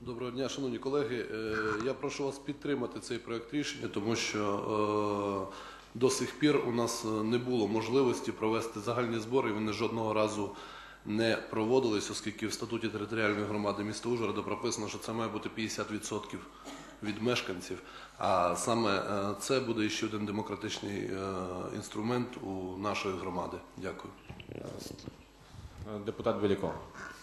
Доброго дня, шановні колеги. Я прошу вас підтримати цей проект рішення, тому що до сих пір у нас не було можливості провести загальні збори, і вони жодного разу не проводились, оскільки в статуті територіальної громади міста Ужгорода прописано, що це має бути 50% від мешканців, а саме це буде ще один демократичний інструмент у нашої громади. Дякую. Депутат Беляков.